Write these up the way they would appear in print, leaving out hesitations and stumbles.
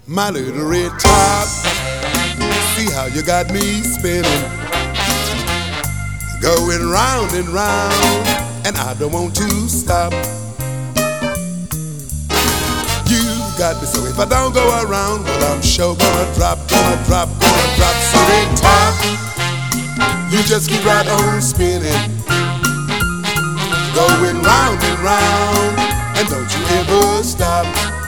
My little red top, see how you got me spinning, going round and round, and I don't want to stop. You got me, so if I don't go around, well, I'm sure gonna drop. So red top, you just keep right on spinning, going round and round, and don't you ever stop.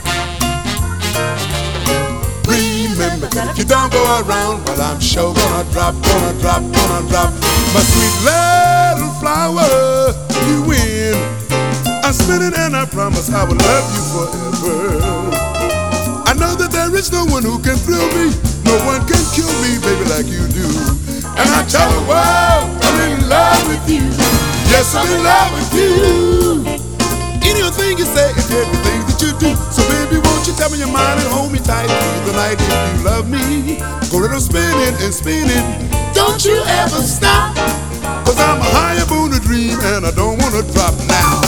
Remember that if you don't go around, well, I'm sure gonna drop. My sweet little flower, you win. I'm spinning and I promise I will love you forever. I know that there is no one who can thrill me, no one can kill me, baby, like you do. And I tell the world I'm in love with you. Yes, I'm in love with you. Anything you say is everything that you do. So baby, won't you tell me your mind and hold me tight through the night if you love me. Go little spinning and spinning, don't you ever stop. Cause I'm a higher moon a dream and I don't wanna drop now.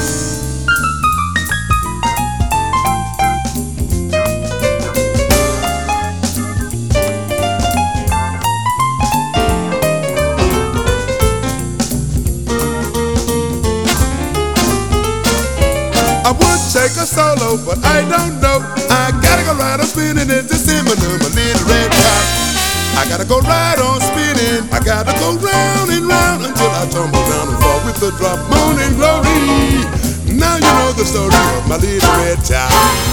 I would take a solo, but I don't know. I gotta go right on spinning into Simonu, my little red top. I gotta go right on spinning. I gotta go round and round until I tumble down and fall with the drop. Morning glory. Now you know the story of my little red top.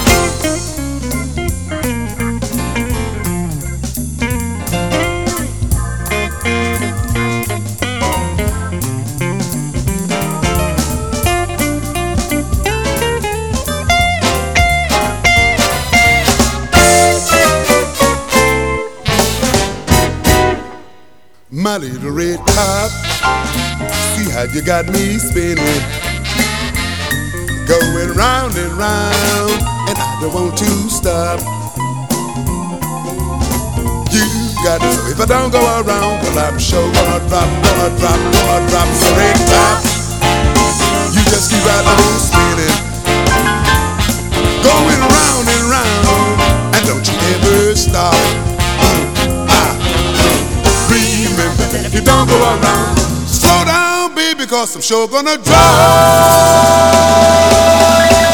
My little red top, see how you got me spinning, going round and round, and I don't want to stop. You got it, so if I don't go around, well, I'm sure gonna drop. So red top, you just keep right on spinning, going round and round, and don't you ever stop. Remember that if you don't go around, slow down, baby, cause I'm sure gonna drop.